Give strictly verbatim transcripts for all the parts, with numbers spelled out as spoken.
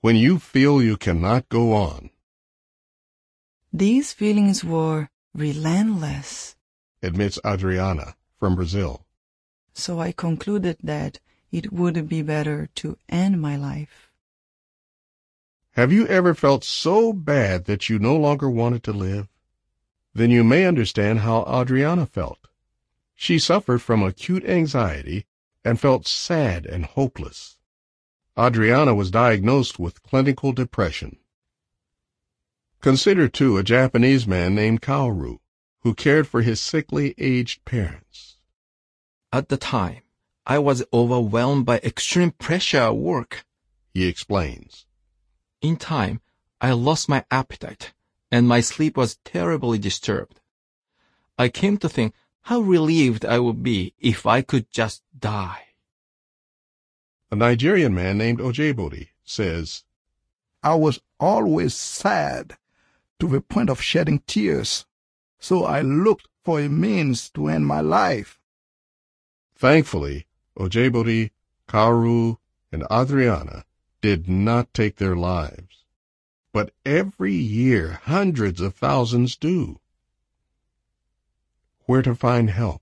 when you feel you cannot go on. These feelings were relentless, Admits Adriana from Brazil. so I concluded that it would be better to end my life. Have you ever felt so bad that you no longer wanted to live? Then you may understand how Adriana felt. She suffered from acute anxiety and felt sad and hopeless. Adriana was diagnosed with clinical depression. Consider, too, a Japanese man named Kaoru, who cared for his sickly, aged parents. At the time, I was overwhelmed by extreme pressure at work. He explains. In time, I lost my appetite, and my sleep was terribly disturbed. I came to think how relieved I would be if I could just die. A Nigerian man named Ojebori says, I was always sad to the point of shedding tears, so I looked for a means to end my life. Thankfully, Ojebori, Kaoru, and Adriana did not take their lives. But every year, hundreds of thousands do. Where to find help?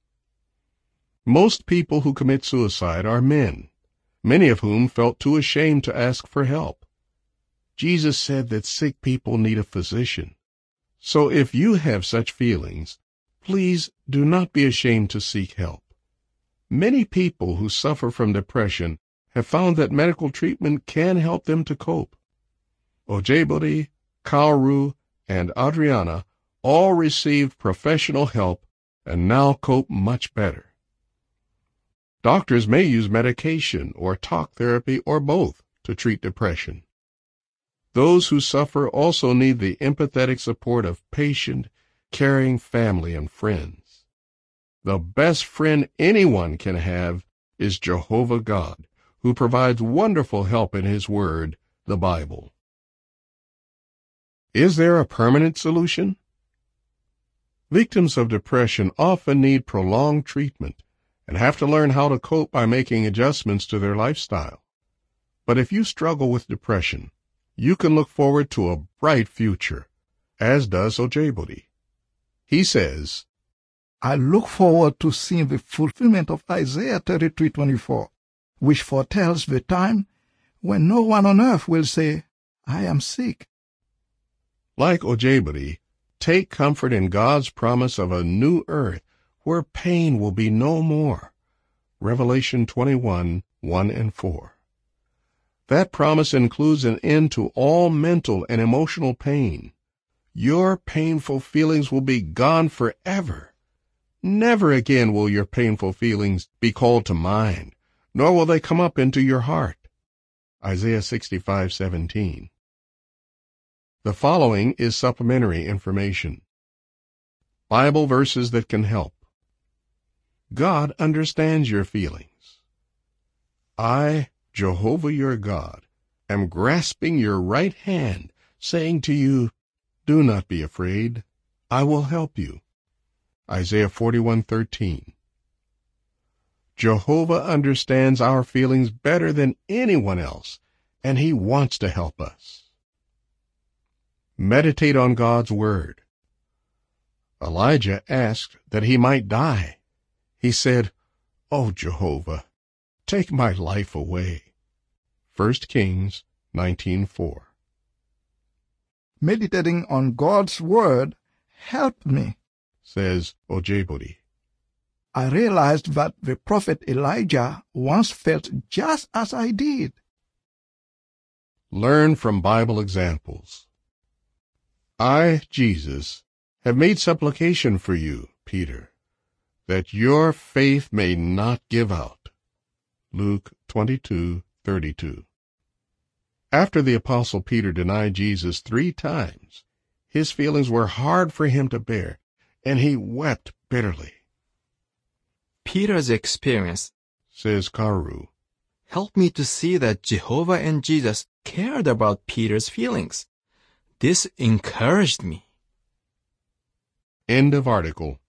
Most people who commit suicide are men, many of whom felt too ashamed to ask for help. Jesus said that sick people need a physician. So if you have such feelings, please do not be ashamed to seek help. Many people who suffer from depression have found that medical treatment can help them to cope. Ojebori, Kaoru, and Adriana all received professional help and now cope much better. Doctors may use medication or talk therapy or both to treat depression. Those who suffer also need the empathetic support of patient, caring family and friends. The best friend anyone can have is Jehovah God, who provides wonderful help in His Word, the Bible. Is there a permanent solution? Victims of depression often need prolonged treatment and have to learn how to cope by making adjustments to their lifestyle. But if you struggle with depression, you can look forward to a bright future, as does Ojebori. He says, I look forward to seeing the fulfillment of Isaiah thirty-three twenty-four, which foretells the time when no one on earth will say, I am sick. Like Ojebori, take comfort in God's promise of a new earth where pain will be no more. Revelation twenty-one, one and four. That promise includes an end to all mental and emotional pain. Your painful feelings will be gone forever. Never again will your painful feelings be called to mind, nor will they come up into your heart. Isaiah sixty-five, seventeen. The following is supplementary information. Bible verses that can help. God understands your feelings. I, Jehovah your God, am grasping your right hand, saying to you, do not be afraid. I will help you. Isaiah forty-one, thirteen. Jehovah understands our feelings better than anyone else, and He wants to help us. Meditate on God's Word. Elijah asked that he might die. He said, O Jehovah, take my life away. First Kings nineteen four. Meditating on God's Word helped me, says Ojebori. I realized that the prophet Elijah once felt just as I did. Learn from Bible examples. I, Jesus, have made supplication for you, Peter, that your faith may not give out. Luke twenty-two, thirty-two. After the Apostle Peter denied Jesus three times, his feelings were hard for him to bear, and he wept bitterly. Peter's experience, says Kaoru, helped me to see that Jehovah and Jesus cared about Peter's feelings. This encouraged me. End of article.